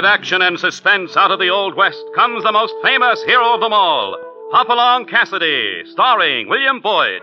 action and suspense out of the Old West comes the most famous hero of them all, Hopalong Cassidy, starring William Boyd.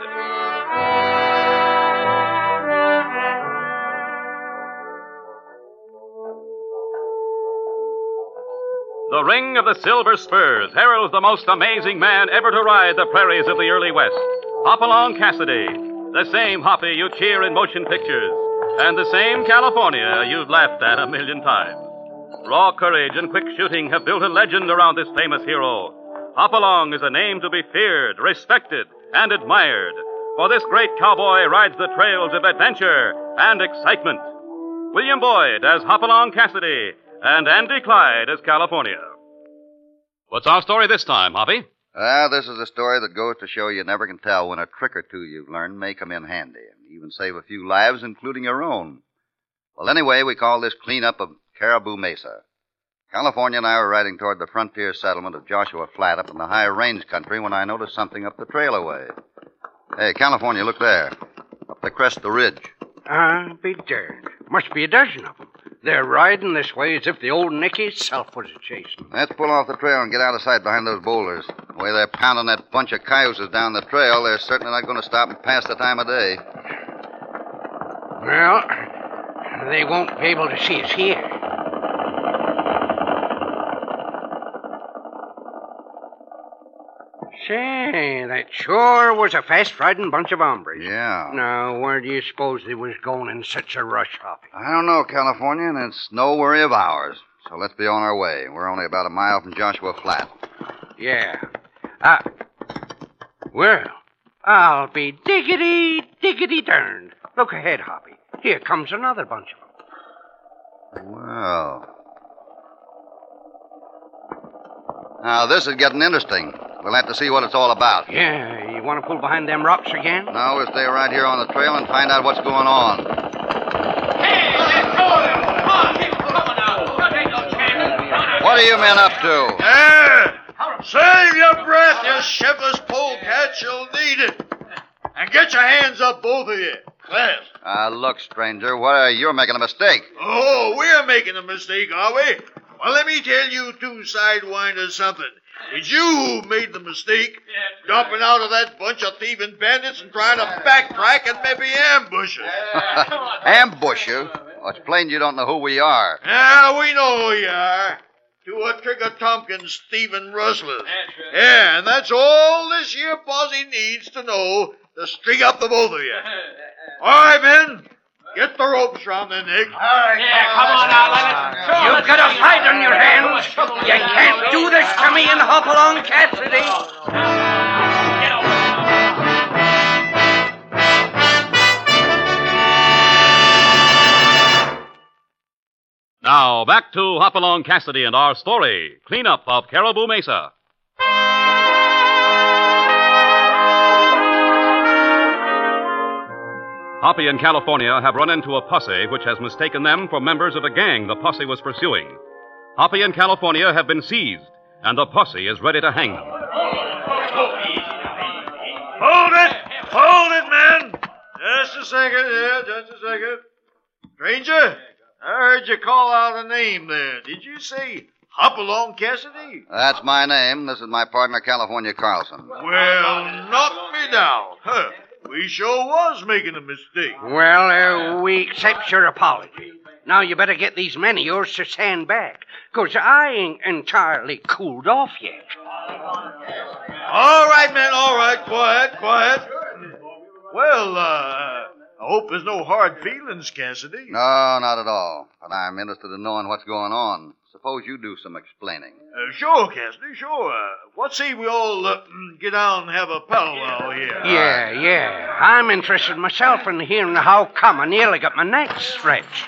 The ring of the silver spurs heralds the most amazing man ever to ride the prairies of the early West, Hopalong Cassidy, the same Hoppy you cheer in motion pictures, and the same California you've laughed at a million times. Raw courage and quick shooting have built a legend around this famous hero. Hopalong is a name to be feared, respected, and admired, for this great cowboy rides the trails of adventure and excitement. William Boyd as Hopalong Cassidy, and Andy Clyde as California. What's our story this time, Hoppy? This is a story that goes to show you never can tell when a trick or two you've learned may come in handy, and even save a few lives, including your own. Well, anyway, we call this cleanup of Caribou Mesa. California and I were riding toward the frontier settlement of Joshua Flat up in the high range country when I noticed something up the trail away. Hey, California, look there. Up the crest of the ridge. Be darned. Must be a dozen of them. They're riding this way as if the old Nicky itself was a-chasing. Let's pull off the trail and get out of sight behind those boulders. The way they're pounding that bunch of cayuses down the trail, they're certainly not going to stop and pass the time of day. Well, they won't be able to see us here. Say, that sure was a fast-riding bunch of hombres. Yeah. Now, where do you suppose they was going in such a rush, Hoppy? I don't know, California, and it's no worry of ours. So let's be on our way. We're only about a mile from Joshua Flat. Yeah. Well, I'll be diggity darned. Look ahead, Hoppy. Here comes another bunch of them. Well. Now, this is getting interesting. We'll have to see what it's all about. Yeah, you want to pull behind them rocks again? No, we'll stay right here on the trail and find out what's going on. Hey, let's go! Come on, keep coming now. Take no chances. What are you men up to? Save your breath, you shiftless polecats. You'll need it. And get your hands up, both of you. Class. Look, stranger, you're making a mistake. Oh, we're making a mistake, are we? Well, let me tell you two sidewinders something. It's you who made the mistake, dropping out of that bunch of thieving bandits and trying to backtrack and maybe ambush us. Ambush you? Well, it's plain you don't know who we are. Yeah, we know who you are. Two of Trigger Tompkins' thieving rustlers. Yeah, and that's all this here posse needs to know to string up the both of you. All right, men. Get the ropes round their neck. All right, come on now. You've got a fight on your hands. You can't do this to me and Hopalong Cassidy. Now, back to Hopalong Cassidy and our story, Cleanup of Caribou Mesa. Hoppy and California have run into a posse which has mistaken them for members of a gang the posse was pursuing. Hoppy and California have been seized, and the posse is ready to hang them. Hold it, man. Just a second. Stranger, I heard you call out a name there. Did you say Hopalong Cassidy? That's my name. This is my partner, California Carlson. Well, knock me down. Huh. We sure was making a mistake. Well, we accept your apology. Now you better get these men of yours to stand back, 'cause I ain't entirely cooled off yet. All right, men, all right. Quiet. Well, I hope there's no hard feelings, Cassidy. No, not at all. But I'm interested in knowing what's going on. Suppose you do some explaining. Sure, Cassidy, sure. What say we all get down and have a powwow here? Yeah. I'm interested myself in hearing how come I nearly got my neck stretched.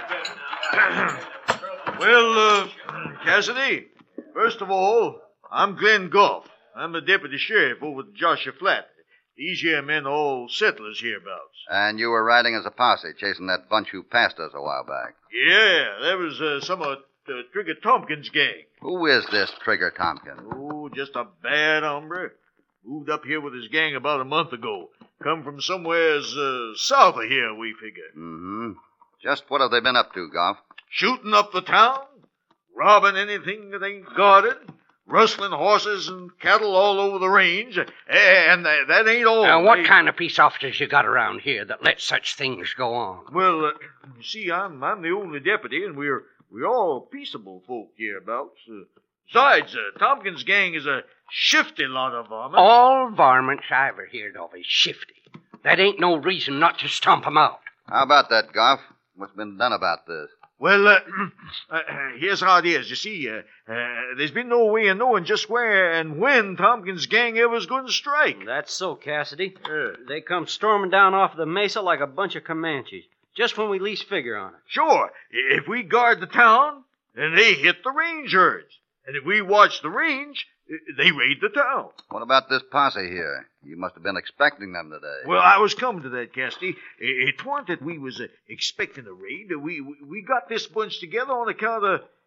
Well, Cassidy, first of all, I'm Glenn Goff. I'm the deputy sheriff over at Joshua Flat. These here men are all settlers hereabouts. And you were riding as a posse, chasing that bunch who passed us a while back. Yeah, that was some of Trigger Tompkins' gang. Who is this Trigger Tompkins? Oh, just a bad hombre. Moved up here with his gang about a month ago. Come from somewheres south of here, we figure. Mm-hmm. Just what have they been up to, Goff? Shooting up the town? robbing anything that ain't guarded, rustling horses and cattle all over the range, and that ain't all. What kind of peace officers you got around here that let such things go on? Well, you see, I'm the only deputy, and we're all peaceable folk hereabouts. Besides, Tompkins' gang is a shifty lot of varmints. All varmints I ever heard of is shifty. That ain't no reason not to stomp 'em out. How about that, Goff? What's been done about this? Well, here's how it is. You see, there's been no way of knowing just where and when Tompkins' gang ever's going to strike. That's so, Cassidy. They come storming down off the mesa like a bunch of Comanches, just when we least figure on it. Sure, if we guard the town, then they hit the range herds. And if we watch the range, they raid the town. What about this posse here? You must have been expecting them today. Well, I was coming to that, Cassidy. It weren't that we was expecting a raid. We got this bunch together on account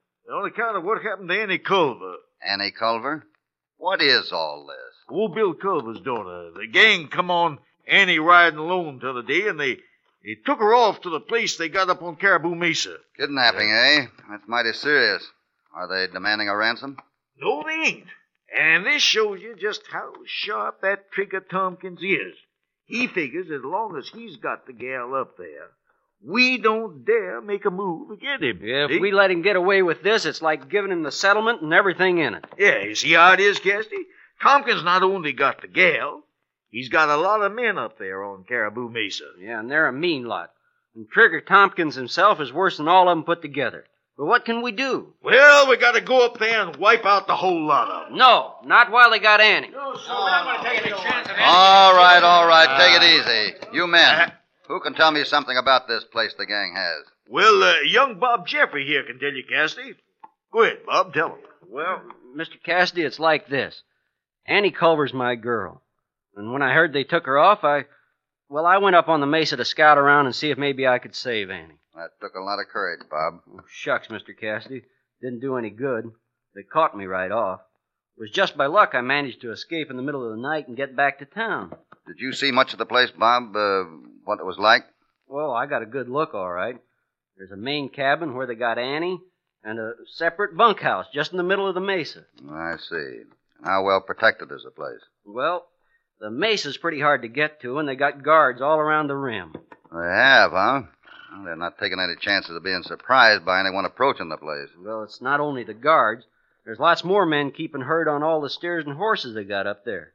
of what happened to Annie Culver. Annie Culver? What is all this? Old Bill Culver's daughter. The gang come on Annie riding alone t'other day, and they took her off to the place they got up on Caribou Mesa. Kidnapping, eh? That's mighty serious. Are they demanding a ransom? No, they ain't. And this shows you just how sharp that Trigger Tompkins is. He figures as long as he's got the gal up there, we don't dare make a move against him. Yeah, if we let him get away with this, it's like giving him the settlement and everything in it. Yeah, you see how it is, Cassidy? Tompkins not only got the gal, he's got a lot of men up there on Caribou Mesa. Yeah, and they're a mean lot. And Trigger Tompkins himself is worse than all of them put together. But what can we do? Well, we got to go up there and wipe out the whole lot of them. No, not while they got Annie. No, sir, we're not going to take any chance of anything. All right. Take it easy. You men, who can tell me something about this place the gang has? Well, young Bob Jeffrey here can tell you, Cassidy. Go ahead, Bob, tell him. Well, Mr. Cassidy, it's like this. Annie Culver's my girl. And when I heard they took her off, I went up on the mesa to scout around and see if maybe I could save Annie. That took a lot of courage, Bob. Oh, shucks, Mr. Cassidy. Didn't do any good. They caught me right off. It was just by luck I managed to escape in the middle of the night and get back to town. Did you see much of the place, Bob? What it was like? Well, I got a good look, all right. There's a main cabin where they got Annie and a separate bunkhouse just in the middle of the mesa. I see. How well protected is the place? Well, the mesa's pretty hard to get to, and they got guards all around the rim. They have, huh? Well, they're not taking any chances of being surprised by anyone approaching the place. Well, it's not only the guards. There's lots more men keeping herd on all the steers and horses they got up there.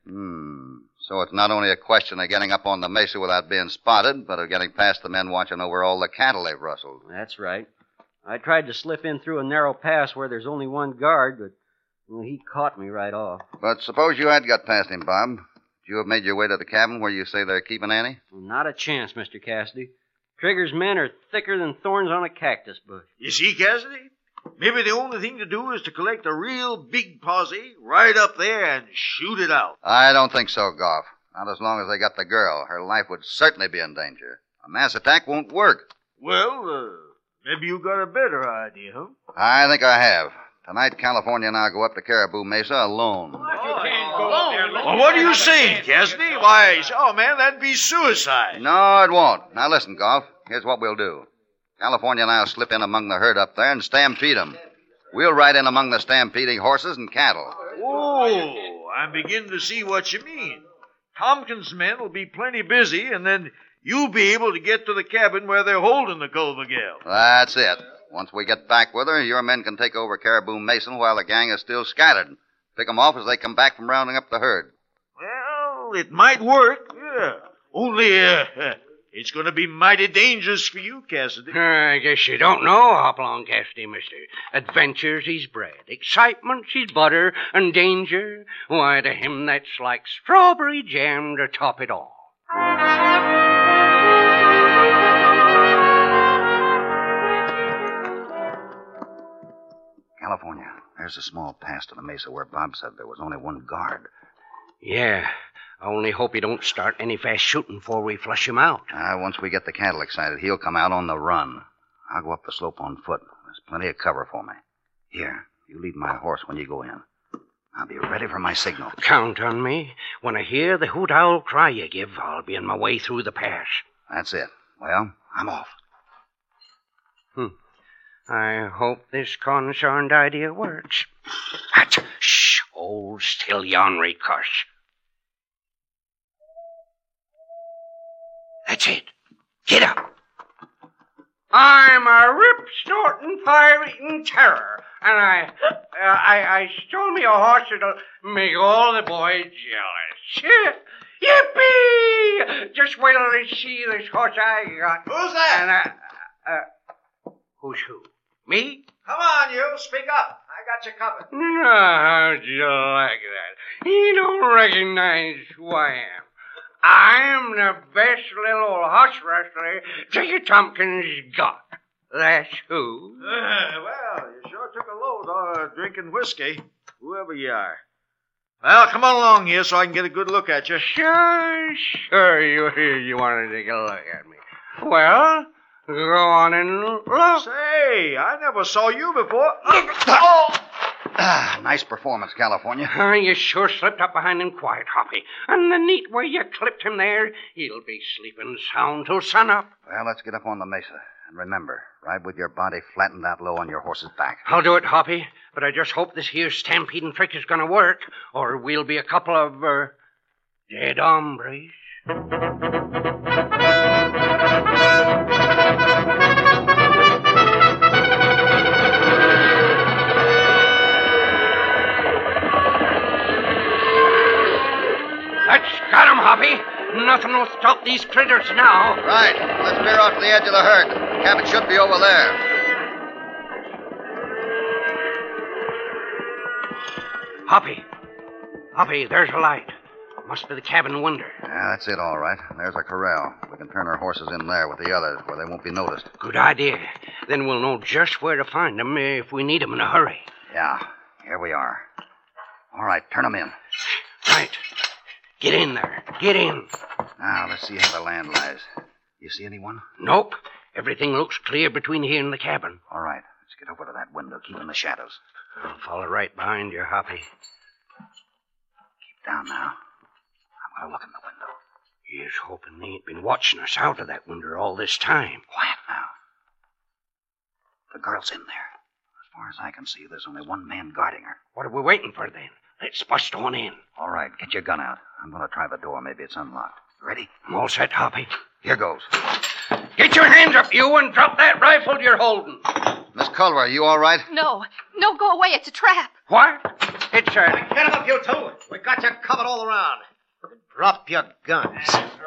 So it's not only a question of getting up on the mesa without being spotted, but of getting past the men watching over all the cattle they've rustled. That's right. I tried to slip in through a narrow pass where there's only one guard, but he caught me right off. But suppose you had got past him, Bob. Would you have made your way to the cabin where you say they're keeping Annie? Not a chance, Mr. Cassidy. Trigger's men are thicker than thorns on a cactus bush. You see, Cassidy? Maybe the only thing to do is to collect a real big posse right up there and shoot it out. I don't think so, Goff. Not as long as they got the girl. Her life would certainly be in danger. A mass attack won't work. Well, maybe you got a better idea, huh? I think I have. Tonight, California and I go up to Caribou Mesa alone. You can't go up there alone. Well, what are you saying, Cassidy? Why, man, that'd be suicide. No, it won't. Now listen, Goff. Here's what we'll do. California and I'll slip in among the herd up there and stampede them. We'll ride in among the stampeding horses and cattle. Oh, I'm beginning to see what you mean. Tompkins' men will be plenty busy, and then you'll be able to get to the cabin where they're holding the Culver gal. That's it. Once we get back with her, your men can take over Caribou Mesa while the gang is still scattered. Pick them off as they come back from rounding up the herd. Well, it might work, yeah. Only, it's going to be mighty dangerous for you, Cassidy. I guess you don't know Hopalong Cassidy, mister. Adventures he's bred, excitement he's butter, and danger, why, to him that's like strawberry jam to top it all. California, there's a small pass to the mesa where Bob said there was only one guard. Yeah, I only hope he don't start any fast shooting before we flush him out. Once we get the cattle excited, he'll come out on the run. I'll go up the slope on foot. There's plenty of cover for me. Here, you lead my horse when you go in. I'll be ready for my signal. Count on me. When I hear the hoot owl cry you give, I'll be on my way through the pass. That's it. Well, I'm off. I hope this concerned idea works. Shh! Hold still, you ornery cuss. That's it. Get up. I'm a rip-snorting, fire-eating terror, and I stole me a horse that'll make all the boys jealous. Yippee! Just wait till they see this horse I got. Who's that? And who's who? Me? Come on, you. Speak up. I got you covered. How'd you like that? You don't recognize who I am. I'm the best little old horse wrestler Trigger Tompkins got. That's who. Well, you sure took a load drinking whiskey, whoever you are. Well, come on along here so I can get a good look at you. Sure, you want to take a look at me. Well, go on and look. Say, I never saw you before. Nice performance, California. You sure slipped up behind him quiet, Hoppy. And the neat way you clipped him there, he'll be sleeping sound till sunup. Well, let's get up on the mesa. And remember, ride with your body flattened out low on your horse's back. I'll do it, Hoppy, but I just hope this here stampeding trick is going to work, or we'll be a couple of, dead hombres. That's got 'em, Hoppy. Nothing will stop these critters now. Right. Let's veer off to the edge of the herd. The cabin should be over there. Hoppy, there's a light. Must be the cabin window. Yeah, that's it, all right. There's a corral. We can turn our horses in there with the others where they won't be noticed. Good idea. Then we'll know just where to find them if we need them in a hurry. Yeah, here we are. All right, turn them in. Right. Get in there. Get in. Now, let's see how the land lies. You see anyone? Nope. Everything looks clear between here and the cabin. All right, let's get over to that window. Keep in the shadows. I'll follow right behind you, Hoppy. Keep down now. I'm going to look in the window. Here's hoping they ain't been watching us out of that window all this time. Quiet now. The girl's in there. As far as I can see, there's only one man guarding her. What are we waiting for, then? Let's bust on in. All right, get your gun out. I'm going to try the door. Maybe it's unlocked. Ready? I'm all set, Hoppy. Here goes. Get your hands up, you, and drop that rifle you're holding. Miss Culver, are you all right? No, go away. It's a trap. What? It's a... Get him up, you two. We got you covered all around. Drop your guns.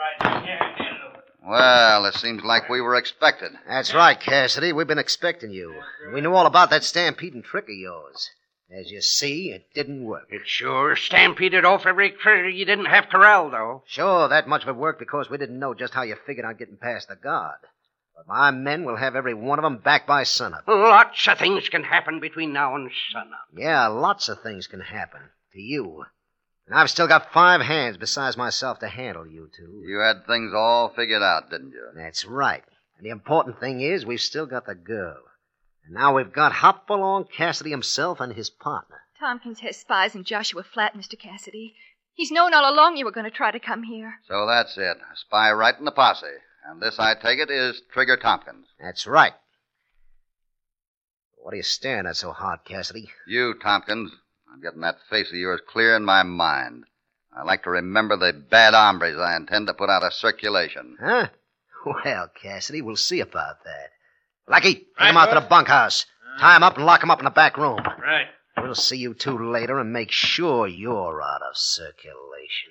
Well, it seems like we were expected. That's right, Cassidy. We've been expecting you. We knew all about that stampeding trick of yours. As you see, it didn't work. It sure stampeded off every critter you didn't have corralled, though. Sure, that much of it worked because we didn't know just how you figured on getting past the guard. But my men will have every one of them back by sunup. Lots of things can happen between now and sunup. Yeah, lots of things can happen to you. And I've still got 5 hands besides myself to handle you two. You had things all figured out, didn't you? That's right. And the important thing is we've still got the girl. And now we've got Hopalong Cassidy himself and his partner. Tompkins has spies in Joshua Flat, Mr. Cassidy. He's known all along you were going to try to come here. So that's it. A spy right in the posse. And this, I take it, is Trigger Tompkins. That's right. What are you staring at so hard, Cassidy? You, Tompkins. I'm getting that face of yours clear in my mind. I like to remember the bad hombres I intend to put out of circulation. Huh? Well, Cassidy, we'll see about that. Lucky, take him out to the bunkhouse. Tie him up and lock him up in the back room. Right. We'll see you two later and make sure you're out of circulation.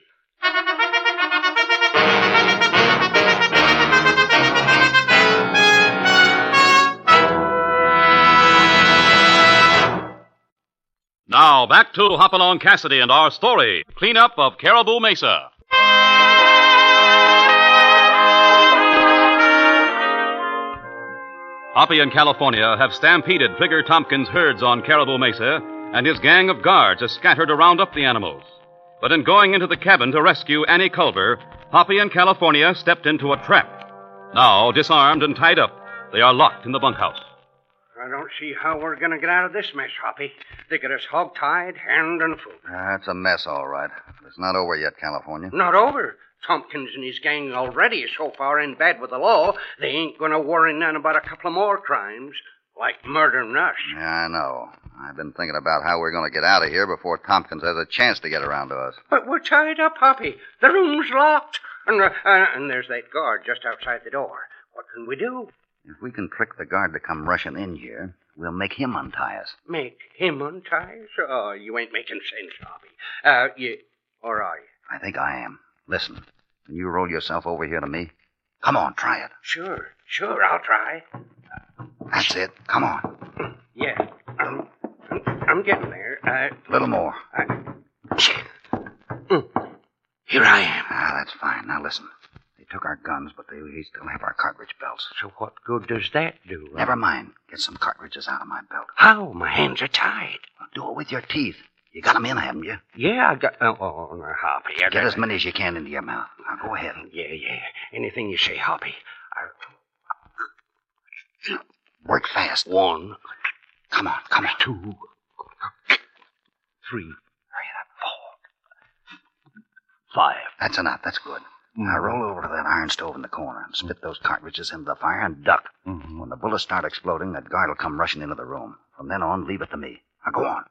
Now, back to Hopalong Cassidy and our story, Cleanup of Caribou Mesa. Hoppy and California have stampeded Trigger Tompkins' herds on Caribou Mesa, and his gang of guards are scattered to round up the animals. But in going into the cabin to rescue Annie Culver, Hoppy and California stepped into a trap. Now, disarmed and tied up, they are locked in the bunkhouse. I don't see how we're going to get out of this mess, Hoppy. They get us hog-tied, hand and foot. It's a mess, all right. It's not over yet, California. Not over. Tompkins and his gang already so far in bad with the law, they ain't going to worry none about a couple of more crimes. like murdering us. Yeah, I know. I've been thinking about how we're going to get out of here before Tompkins has a chance to get around to us. But we're tied up, Hoppy. The room's locked. And there's that guard just outside the door. What can we do? If we can trick the guard to come rushing in here, we'll make him untie us. Make him untie us? Oh, you ain't making sense, Hoppy. Or are you? I think I am. Listen, can you roll yourself over here to me? Come on, try it. Sure, I'll try. That's it. Come on. Yeah, I'm getting there. A little more. Here I am. That's fine. Now listen. They took our guns, but we still have our cartridge belts. So what good does that do? Never mind. Get some cartridges out of my belt. How? My hands are tied. Well, do it with your teeth. You got them in, haven't you? Yeah, I got... Oh, Hoppy. Get as many as you can into your mouth. Now, go ahead. Yeah. Anything you say, Hoppy. Work fast. 1. Come on. 2. 3. Hurry it up. 4. 5. That's enough. That's good. Now roll over to that iron stove in the corner and spit those cartridges into the fire and duck. When the bullets start exploding, that guard will come rushing into the room. From then on, leave it to me. Now go on.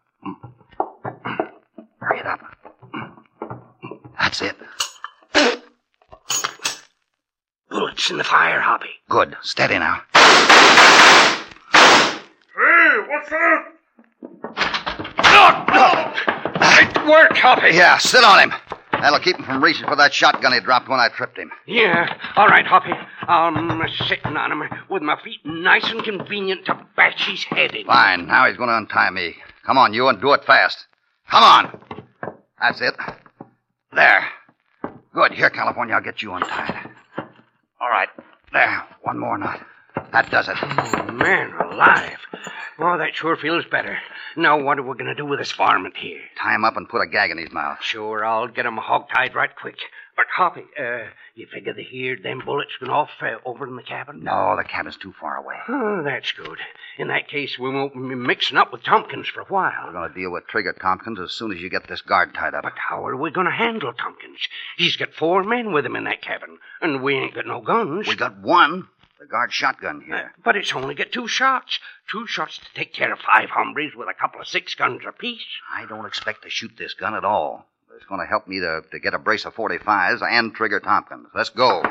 Hurry it up. That's it. Bullets in the fire, Hoppy. Good. Steady now. Hey, what's that? It worked, Hoppy. Yeah, sit on him. That'll keep him from reaching for that shotgun he dropped when I tripped him. Yeah. All right, Hoppy. I'm sitting on him with my feet nice and convenient to bash his head in. Fine. Now he's going to untie me. Come on, you, and do it fast. Come on. That's it. There. Good. Here, California, I'll get you untied. All right. There. One more knot. That does it. Oh, man alive. Oh, that sure feels better. Now, what are we going to do with this varmint here? Tie him up and put a gag in his mouth. Sure, I'll get him hog-tied right quick. But, Hoppy, you figure them bullets went off over in the cabin? No, the cabin's too far away. Oh, that's good. In that case, we won't be mixing up with Tompkins for a while. We're going to deal with Trigger Tompkins as soon as you get this guard tied up. But how are we going to handle Tompkins? He's got 4 men with him in that cabin, and we ain't got no guns. We got one. The guard shotgun here. But it's only got 2 shots. 2 shots to take care of 5 hombres with a couple of 6 guns apiece. I don't expect to shoot this gun at all. It's going to help me to get a brace of 45s and Trigger Tompkins. Let's go.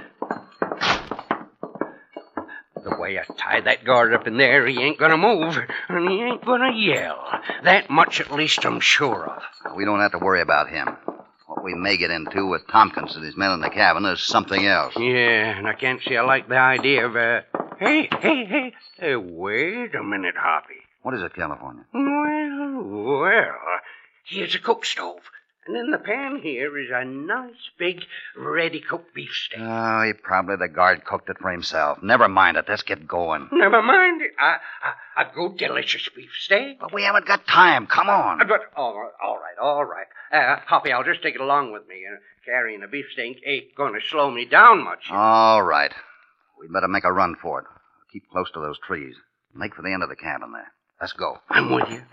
The way I tie that guard up in there, he ain't going to move, and he ain't going to yell. That much at least I'm sure of. We don't have to worry about him. What we may get into with Tompkins and his men in the cabin is something else. Yeah, and I can't say I like the idea of, Hey, wait a minute, Hoppy. What is it, California? Well, here's a cook stove. And in the pan here is a nice, big, ready-cooked beefsteak. Oh, the guard cooked it for himself. Never mind it. Let's get going. Never mind it. A good, delicious beefsteak. But we haven't got time. Come on. But, all right. Hoppy, I'll just take it along with me. Carrying a beefsteak ain't going to slow me down much. All right. We'd better make a run for it. Keep close to those trees. Make for the end of the cabin there. Let's go. I'm with you.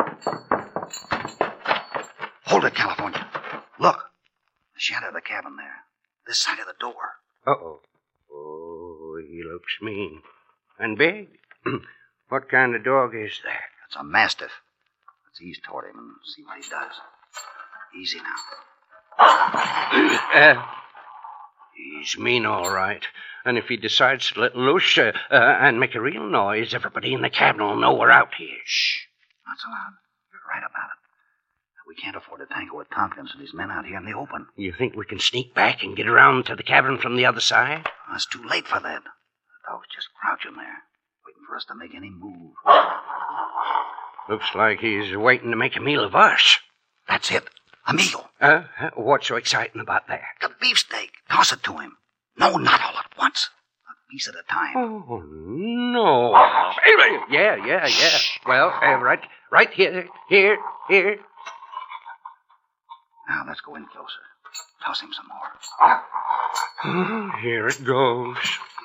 Hold it, California. Look. The shadow of the cabin there. This side of the door. Uh-oh. Oh, he looks mean. And big. What kind of dog is that? It's a mastiff. Let's ease toward him and see what he does. Easy now. He's mean, all right. And if he decides to let loose and make a real noise, everybody in the cabin will know we're out here. Shh. Not so loud. You're right about it. We can't afford to tangle with Tompkins and his men out here in the open. You think we can sneak back and get around to the cabin from the other side? It's too late for that. The dog's just crouching there, waiting for us to make any move. Looks like he's waiting to make a meal of us. That's it. A meal. What's so exciting about that? The beefsteak. Toss it to him. No, not all at once. A piece at a time. Oh, no. Yeah. Well, right here. Now, let's go in closer. Toss him some more. Here it goes.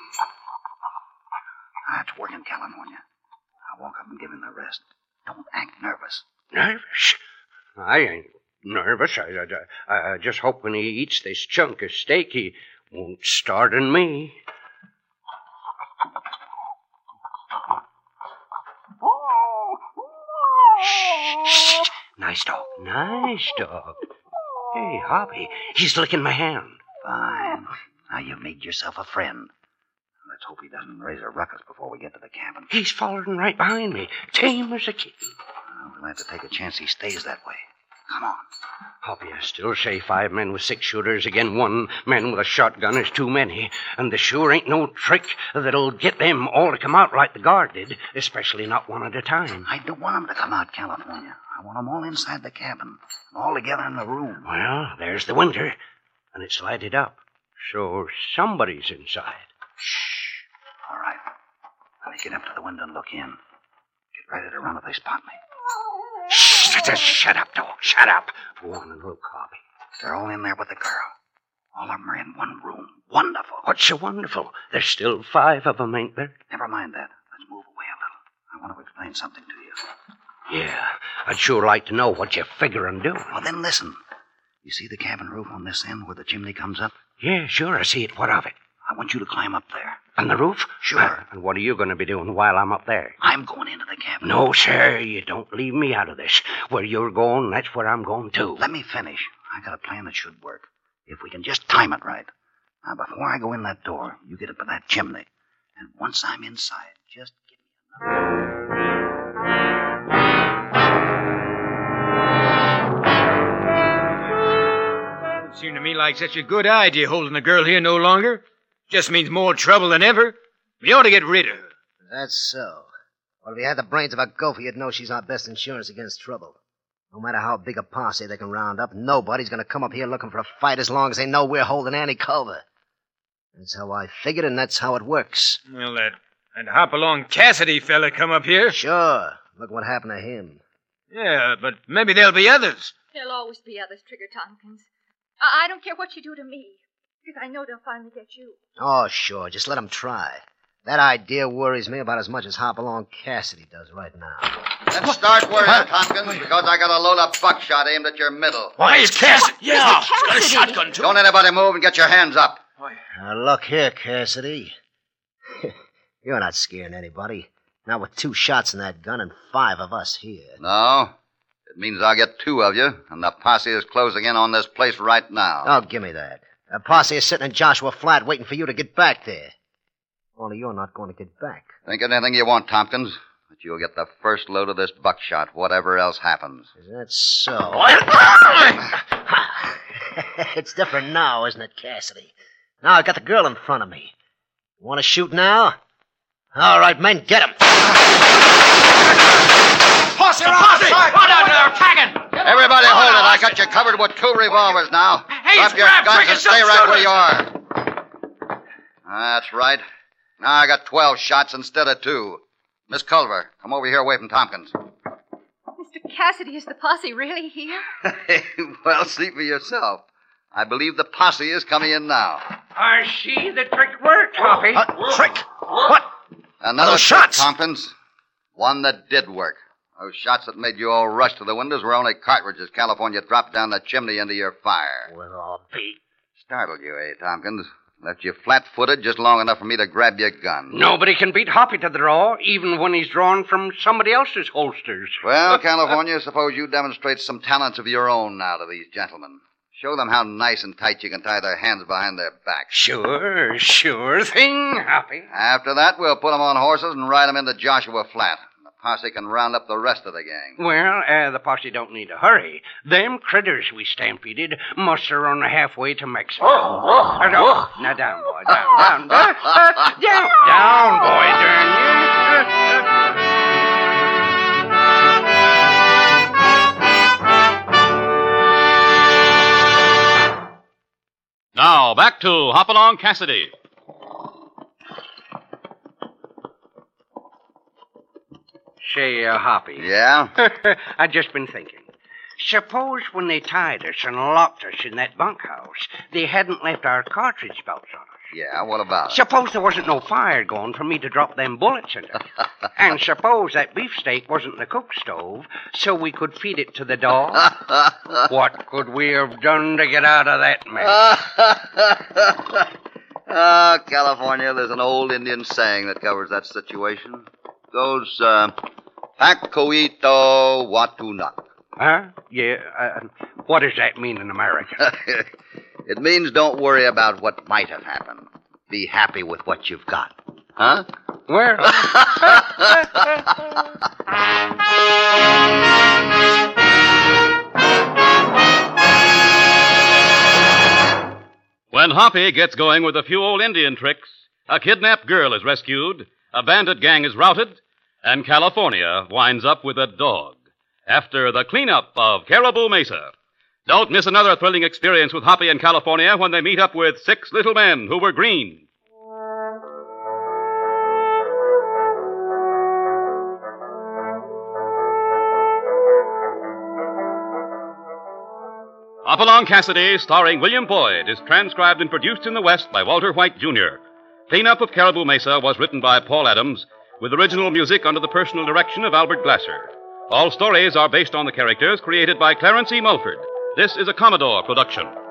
It's working, California. I'll walk up and give him the rest. Don't act nervous. Nervous? I ain't nervous. I just hope when he eats this chunk of steak, he won't start on me. Shh. Nice dog. Nice dog. Hey, Hoppy, he's licking my hand. Fine. Now you've made yourself a friend. Let's hope he doesn't raise a ruckus before we get to the cabin. He's following right behind me, tame as a kitten. We'll have to take a chance he stays that way. Come on. Hoppy, I still say 5 men with 6 shooters against 1 man with a shotgun is too many. And there sure ain't no trick that'll get them all to come out like the guard did, especially not one at a time. I don't want them to come out, California. I want them all inside the cabin, all together in the room. Well, there's the window, and it's lighted up. So somebody's inside. Shh. All right. Let me get up to the window and look in. Get ready to run if they spot me. Shut up, dog. Shut up. Go on and look, Hoppy. They're all in there with the girl. All of them are in one room. Wonderful. What's so wonderful? There's still 5 of them, ain't there? Never mind that. Let's move away a little. I want to explain something to you. Yeah, I'd sure like to know what you figure on doing. Well, then listen. You see the cabin roof on this end where the chimney comes up? Yeah, sure, I see it. What of it? I want you to climb up there. On the roof? Sure. And what are you going to be doing while I'm up there? I'm going into the cabin. No, sir, you don't leave me out of this. Where you're going, that's where I'm going, too. Let me finish. I got a plan that should work. If we can just time it right. Now, before I go in that door, you get up to that chimney. And once I'm inside, just give me another. Seemed to me like such a good idea holding the girl here no longer. Just means more trouble than ever. We ought to get rid of her. That's so. Well, if you had the brains of a gopher, you'd know she's our best insurance against trouble. No matter how big a posse they can round up, nobody's going to come up here looking for a fight as long as they know we're holding Annie Culver. That's how I figured, and that's how it works. Well, that Hopalong Cassidy fella come up here. Sure. Look what happened to him. Yeah, but maybe there'll be others. There'll always be others, Trigger Tompkins. I don't care what you do to me, because I know they'll finally get you. Oh, sure. Just let them try. That idea worries me about as much as Hopalong Cassidy does right now. Let's start worrying, Tompkins, because I got a load of buckshot aimed at your middle. Why, it's Cassidy. Yeah, he's got a shotgun, too. Don't anybody move and get your hands up. Now, look here, Cassidy. You're not scaring anybody. Not with 2 shots in that gun and 5 of us here. No. It means I'll get 2 of you, and the posse is closing in on this place right now. Oh, give me that. The posse is sitting in Joshua Flat waiting for you to get back there. Only you're not going to get back. Think of anything you want, Tompkins, but you'll get the first load of this buckshot, whatever else happens. Is that so? It's different now, isn't it, Cassidy? Now I got the girl in front of me. You want to shoot now? All right, men, get him. Posse! They're attacking! Everybody hold it. I got you covered with 2 revolvers now. Drop your guns and stay right where you are. That's right. Now I got 12 shots instead of 2. Miss Culver, come over here away from Tompkins. Mr. Cassidy, is the posse really here? Well, see for yourself. I believe the posse is coming in now. I see the trick worked, Hoppy. Trick? What? Another Those trick, shots. Tompkins. One that did work. Those shots that made you all rush to the windows were only cartridges California dropped down the chimney into your fire. Well, I'll be. Startled you, eh, Tompkins? Left you flat-footed just long enough for me to grab your gun. Nobody can beat Hoppy to the draw, even when he's drawn from somebody else's holsters. Well, California, suppose you demonstrate some talents of your own now to these gentlemen. Show them how nice and tight you can tie their hands behind their backs. Sure thing, Hoppy. After that, we'll put them on horses and ride them into Joshua Flat. The posse can round up the rest of the gang. Well, the posse don't need to hurry. Them critters we stampeded must have run halfway to Mexico. Now down, boy, down. Down, boy, darn you. Now, back to Hopalong Cassidy. Say, Hoppy. Yeah? I just been thinking. Suppose when they tied us and locked us in that bunkhouse, they hadn't left our cartridge belts on us. Yeah, what about it? Suppose there wasn't no fire going for me to drop them bullets in it. And suppose that beefsteak wasn't in the cook stove, so we could feed it to the dog. What could we have done to get out of that mess? California, there's an old Indian saying that covers that situation. Goes, Pacoito Watunak. Huh? Yeah. What does that mean in American? It means don't worry about what might have happened. Be happy with what you've got. Huh? Well. When Hoppy gets going with a few old Indian tricks, a kidnapped girl is rescued, a bandit gang is routed, and California winds up with a dog. After the cleanup of Caribou Mesa. Don't miss another thrilling experience with Hoppy and California when they meet up with 6 little men who were green. Hopalong Cassidy, starring William Boyd, is transcribed and produced in the West by Walter White, Jr. Cleanup of Caribou Mesa was written by Paul Adams, with original music under the personal direction of Albert Glasser. All stories are based on the characters created by Clarence E. Mulford. This is a Commodore production.